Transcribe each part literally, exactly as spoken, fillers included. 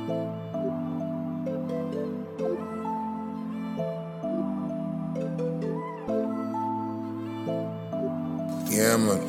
Yeah, man.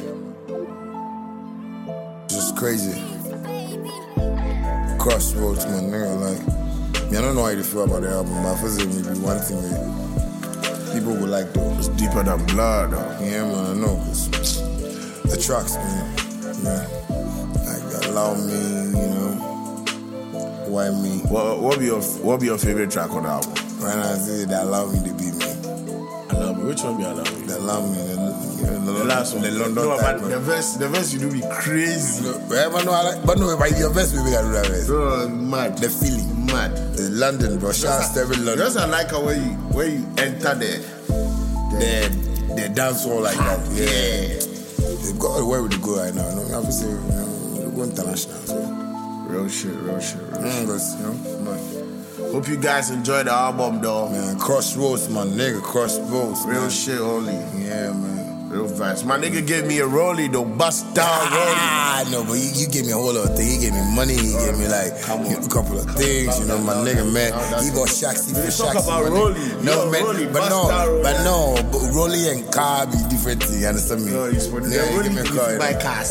Just crazy. Crossroads, man, nigga, like, me, I don't know how you feel about the album, but I feel like maybe one thing that people would like, though. It's deeper than blood, though. Yeah, man, I know, cause the tracks, man, yeah, like, allow me, you know, why me? What what be your what be your favorite track on the album? Right now, I say that allow me to be me. Allow me. Which one be allow me? That allow me, the, you know, the, The last one. the London no, type, but the verse, the verse you do be crazy. No, but no, I like, but no, by your verse, we gotta do that verse. Bro, mad. The feeling, Mad. the London, bro. Shout out to every London. Just I like how where you where you enter there. The the dance hall like that. Yeah, they've got where we go right now. No, I have to say, you know, we go international. So. Real shit, real shit, real Mm, shit. but, you know, man. Hope you guys enjoy the album, though. Man, Crossroads, my nigga, Crossroads. Real man. shit, only. Yeah, man. Real vibes. My nigga gave me a rollie, though. Bust down rollie. Ah, no, but you, you gave me a whole lot of things. He gave me money. He gave me like a couple of things. You know, my nigga, man. He got Shaxi for They talk Shaxi. about my nigga. Rollie. No, Yo, man, Rollie, but bust no, down Rollie. but no, but Rollie and car be different things. You understand me? No, he's for the Yeah, Rollie give me a is car. my you know. cast.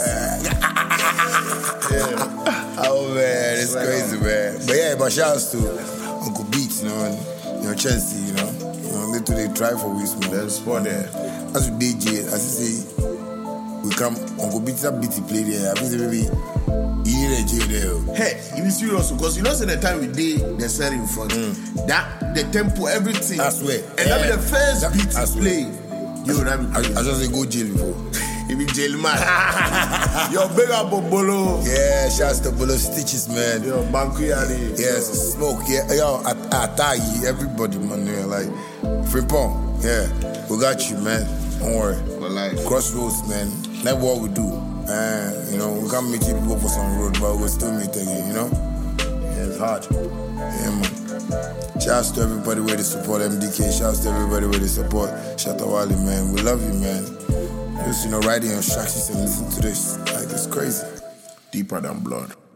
Oh man, it's crazy, man. But yeah, but shouts to Uncle Beats, you know, and you know Chelsea, you know, you know they today try for we small. There's spot there. As we D J, as I say, we come Uncle Beats a beat play there. I think maybe he did a J there. Hey, you be serious because you know, say the time we did the set in front, that the tempo, everything. I swear. And that be the first That- beat I you swear. play. Yo, that be I, crazy. I just say go jail before. He be jail man. Yo, big up Bobolo. Yeah, shouts to Bolo Stitches, man. Yo, Banku Yadi. Yes, Smoke, yeah, yo, Atayi, everybody, man, yeah, like, Frimpong, yeah, we got you, man, don't worry. But like, Crossroads, man, that's what we do, and, you know, we can't meet people for some road, but we'll still meet again, you know? Yeah, it's hard. Yeah, man. Shouts to everybody where they support M D K, shouts to everybody where they support Shatawali, man, we love you, man. Just, you know, writing your instructions and listen to this, like, it's crazy. deeper than blood.